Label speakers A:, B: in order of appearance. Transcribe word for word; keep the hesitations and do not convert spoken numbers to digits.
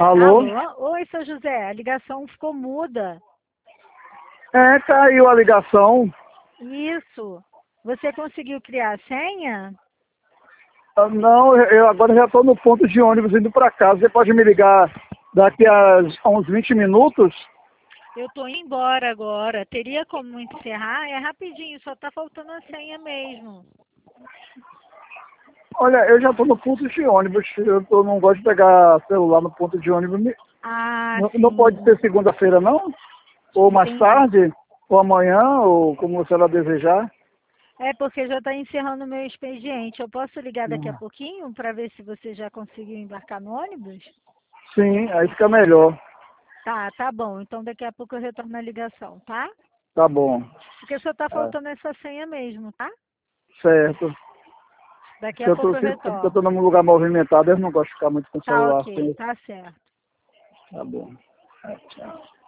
A: Alô?
B: Alô? Oi, seu José, a ligação ficou muda.
A: É, caiu a ligação.
B: Isso. Você conseguiu criar a senha?
A: Ah, não, eu agora já estou no ponto de ônibus indo para casa. Você pode me ligar daqui a uns vinte minutos?
B: Eu tô indo embora agora. Teria como encerrar? É rapidinho, só tá faltando a senha mesmo.
A: Olha, eu já estou no ponto de ônibus. Eu tô, não gosto de pegar celular no ponto de ônibus. Me-
B: Ah,
A: Não, não pode
B: sim.
A: ser segunda-feira, não? Ou mais
B: Entendi.
A: tarde? Ou amanhã? Ou como você ela desejar?
B: É porque já está encerrando o meu expediente. Eu posso ligar daqui a
A: Hum.
B: pouquinho para ver se você já conseguiu embarcar no ônibus?
A: Sim, aí fica melhor.
B: Tá, tá bom. Então daqui a pouco eu retorno a ligação, tá?
A: Tá bom.
B: Porque só tá
A: É,
B: faltando essa senha mesmo, tá?
A: certo.
B: Daqui
A: Se
B: a
A: eu tô,
B: pouco eu
A: se eu tô
B: retorno.
A: num lugar movimentado, eu não gosto de ficar muito com o
B: Tá
A: celular.
B: ok,
A: Assim.
B: tá certo.
A: Tá bom. É, tchau.